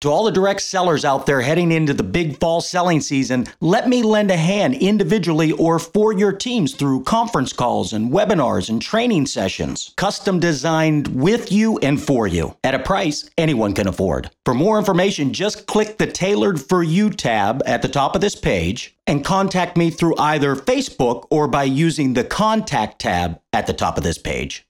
To all the direct sellers out there heading into the big fall selling season, let me lend a hand individually or for your teams through conference calls and webinars and training sessions, custom designed with you and for you at a price anyone can afford. For more information, just click the Tailored for You tab at the top of this page and contact me through either Facebook or by using the Contact tab at the top of this page.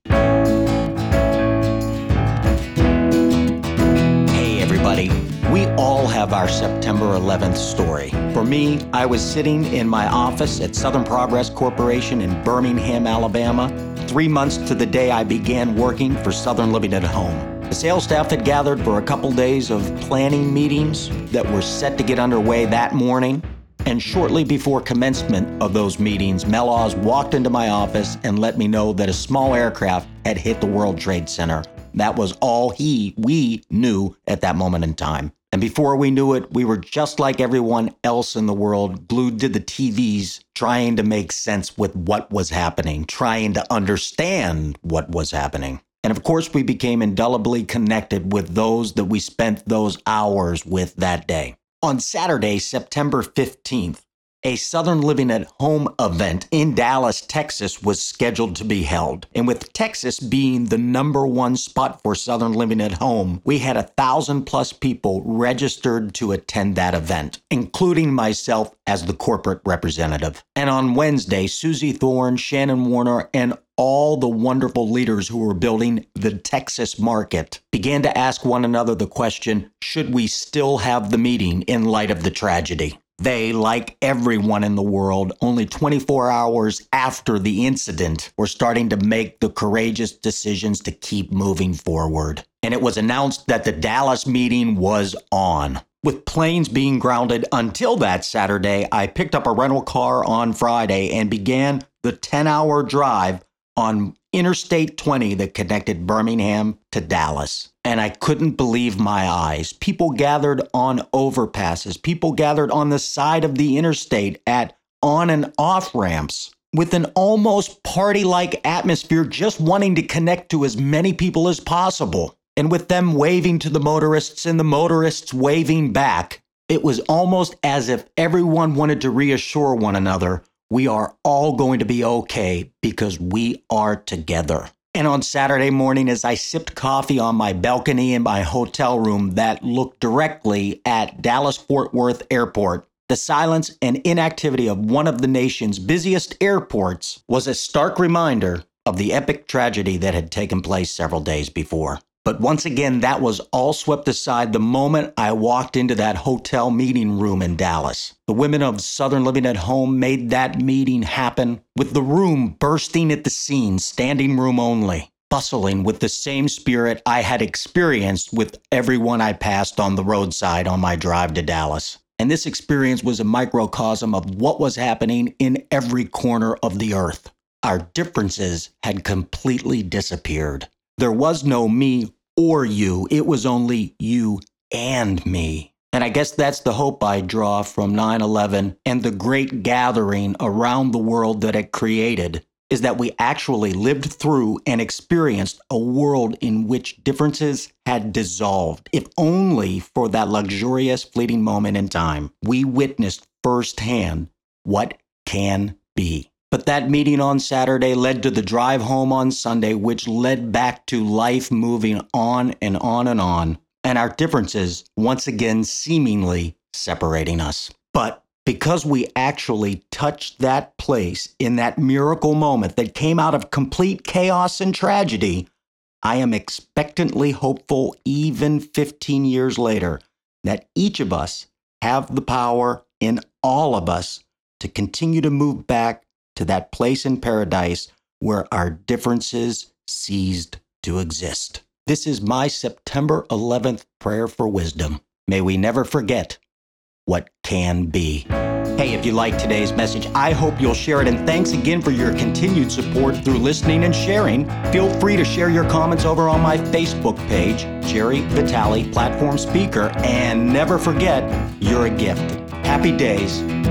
We all have our September 11th story. For me, I was sitting in my office at Southern Progress Corporation in Birmingham, Alabama, 3 months to the day I began working for Southern Living at Home. The sales staff had gathered for a couple days of planning meetings that were set to get underway that morning. And shortly before commencement of those meetings, Mel Oz walked into my office and let me know that a small aircraft had hit the World Trade Center. That was all we knew at that moment in time. And before we knew it, we were just like everyone else in the world, glued to the TVs, trying to make sense with what was happening, trying to understand what was happening. And of course, we became indelibly connected with those that we spent those hours with that day. On Saturday, September 15th, a Southern Living at Home event in Dallas, Texas was scheduled to be held. And with Texas being the #1 spot for Southern Living at Home, we had 1,000+ people registered to attend that event, including myself as the corporate representative. And on Wednesday, Susie Thorne, Shannon Warner, and all the wonderful leaders who were building the Texas market began to ask one another the question, should we still have the meeting in light of the tragedy? They, like everyone in the world, only 24 hours after the incident, were starting to make the courageous decisions to keep moving forward. And it was announced that the Dallas meeting was on. With planes being grounded until that Saturday, I picked up a rental car on Friday and began the 10-hour drive on Interstate 20 that connected Birmingham to Dallas. And I couldn't believe my eyes. People gathered on overpasses. People gathered on the side of the interstate at on and off ramps with an almost party-like atmosphere, just wanting to connect to as many people as possible. And with them waving to the motorists and the motorists waving back, it was almost as if everyone wanted to reassure one another, we are all going to be okay because we are together. And on Saturday morning, as I sipped coffee on my balcony in my hotel room that looked directly at Dallas-Fort Worth Airport, the silence and inactivity of one of the nation's busiest airports was a stark reminder of the epic tragedy that had taken place several days before. But once again, that was all swept aside the moment I walked into that hotel meeting room in Dallas. The women of Southern Living at Home made that meeting happen, with the room bursting at the seams, standing room only, bustling with the same spirit I had experienced with everyone I passed on the roadside on my drive to Dallas. And this experience was a microcosm of what was happening in every corner of the earth. Our differences had completely disappeared. There was no me or you. It was only you and me. And I guess that's the hope I draw from 9/11 and the great gathering around the world that it created, is that we actually lived through and experienced a world in which differences had dissolved, if only for that luxurious fleeting moment in time. We witnessed firsthand what can be. But that meeting on Saturday led to the drive home on Sunday, which led back to life moving on and on and on, and our differences once again seemingly separating us. But because we actually touched that place in that miracle moment that came out of complete chaos and tragedy, I am expectantly hopeful, even 15 years later, that each of us have the power in all of us to continue to move back to that place in paradise where our differences ceased to exist. This is my September 11th prayer for wisdom. May we never forget what can be. Hey, if you liked today's message, I hope you'll share it. And thanks again for your continued support through listening and sharing. Feel free to share your comments over on my Facebook page, Jerry Vitale, Platform Speaker. And never forget, you're a gift. Happy days.